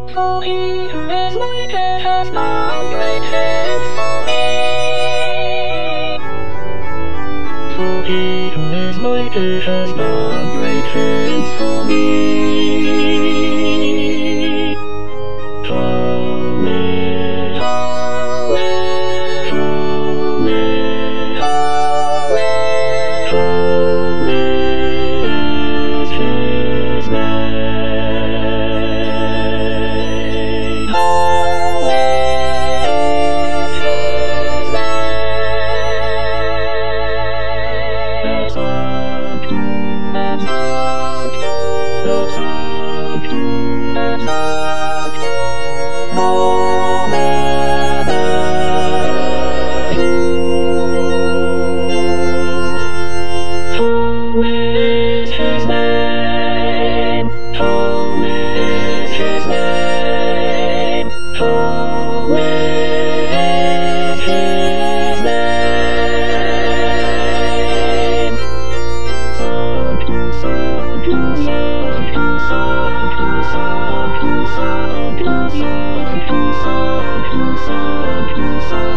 For he who is mighty has done great things for me. For he who is mighty has done great things for me. Holy, holy, holy, holy, holy is his name. Holy is his name. Exalt, exalt, exalt, exalt. Holy is his name. Holy is his name. Holy is his name. Santo, Santo, Santo, Santo, Santo, Santo, Santo, Santo, Santo, Santo.